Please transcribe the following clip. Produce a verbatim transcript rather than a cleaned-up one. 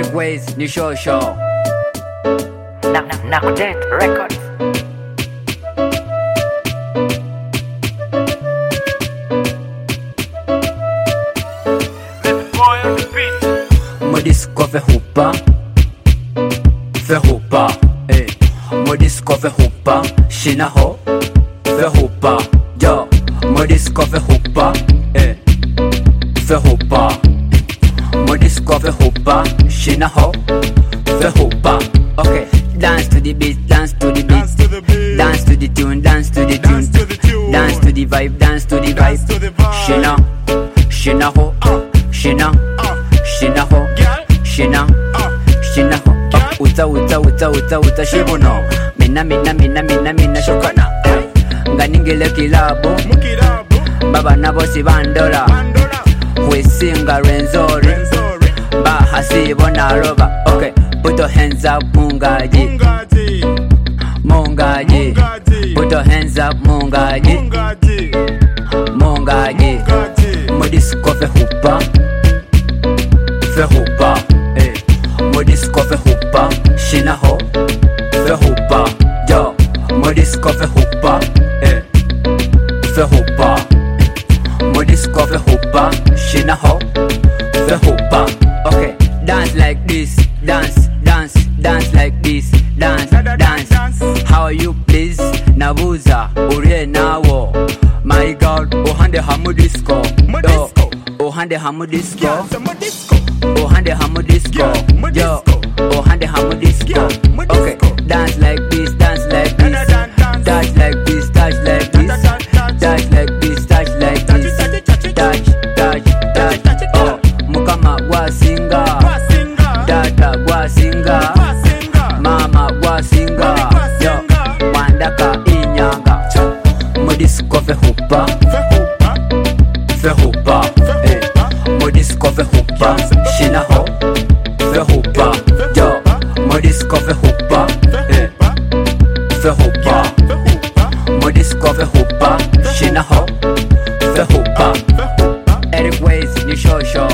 Eric Ways ni show show na na Kudet Records. Modisco fait hoopa, fait hoopa, eh. Modisco fait hoopa, China ho, fait hoopa, yo. Modisco fait hoopa, eh. Fait hoopa, Modisco fait hoopa, China ho, fait hoopa. Okay, dance to the beat, dance to the beat, dance to the beat, dance to the tune, dance to the tune, dance to the tune, dance to the vibe, dance to the vibe. China, China ho, China, China ho. Shina, Shina ho, uta uta uta uta uta shibuno. Mina mina mina mina mina shokana. Nganingile kilabo, baba nabo si bandola. Wesinga renzori, baha si bonaroba. Okay, put your hands up, mungaji, mungaji. Put your hands up, mungaji, mungaji. Modisco fe hoopa, fe hoopa. Modisco fait hoopa, China ho, fait hoopa, yo. Modisco fait hoopa, eh, fait hoopa. Modisco fait hoopa, China ho, fait hoopa. Okay, dance like this, dance, dance, dance like this, dance, dance. How are you please? Nabuza, uriye nawo. My God, ohande hamudisco, yo. Ohande hamudisco. Oh, hande hamu disco, yo. Oh, hande hamu disco. Okay, dance like this, dance like this, touch like this, touch like this, touch like this, touch like this, touch, touch, touch. Oh, mukama gwa singa, dada gwa singa, mama gwa singa, yo. Wandaka inyanga. Modisco fe hoopa, fe hoopa, eh. Modisco fe hoopa. China ho, fait hoopa, yo. Modisco fait hoopa, eh. Fait hoopa, Modisco fait hoopa, China ho, fait hoopa. Eric Ways ni show show.